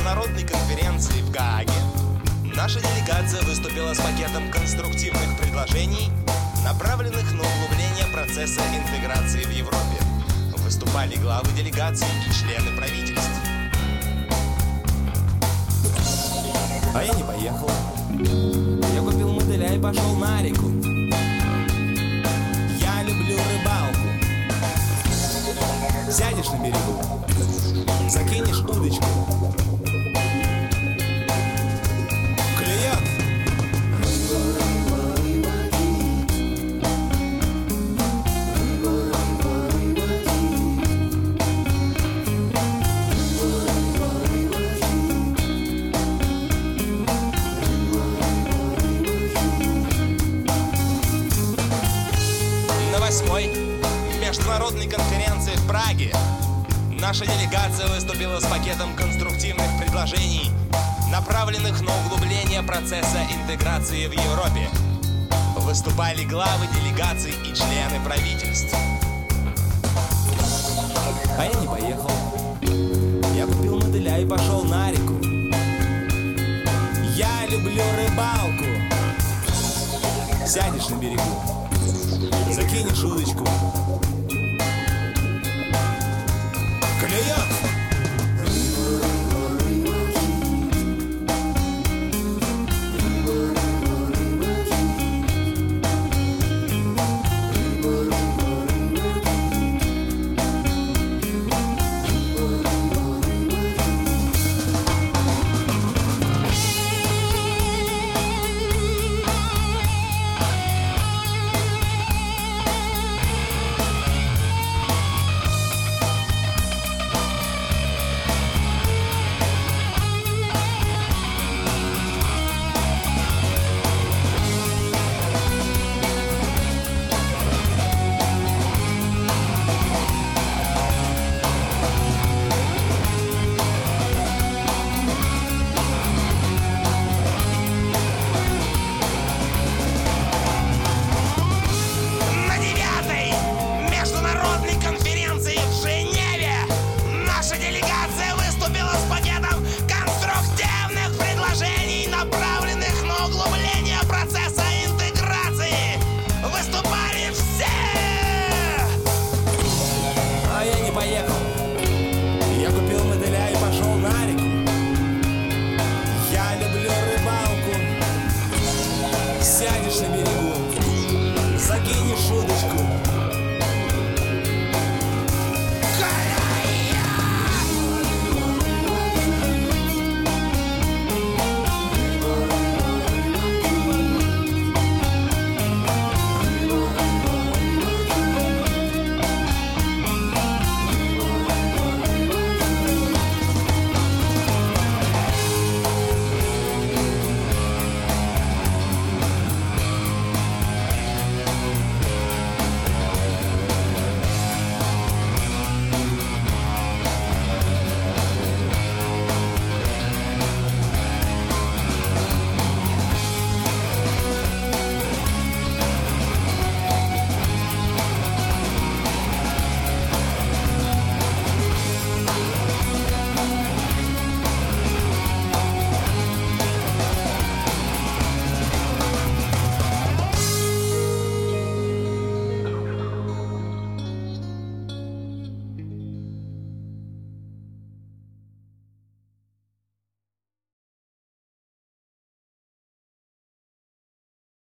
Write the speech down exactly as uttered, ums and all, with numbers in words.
международной конференции в Гааге наша делегация выступила с пакетом конструктивных предложений, направленных на углубление процесса интеграции в Европе. Выступали главы делегаций и члены правительств. А я не поехал. Я купил мотыля и пошел на реку. Я люблю рыбалку. Сядешь на берегу, закинешь удочку. Клюет. На восьмой международной конференции в Праге наша делегация выступила с пакетом конструктивных предложений, направленных на углубление процесса интеграции в Европе. Выступали главы делегаций и члены правительств. А я не поехал. Я купил мотыля и пошел на реку. Я люблю рыбалку. Сядешь на берегу, закинешь удочку. Клюет.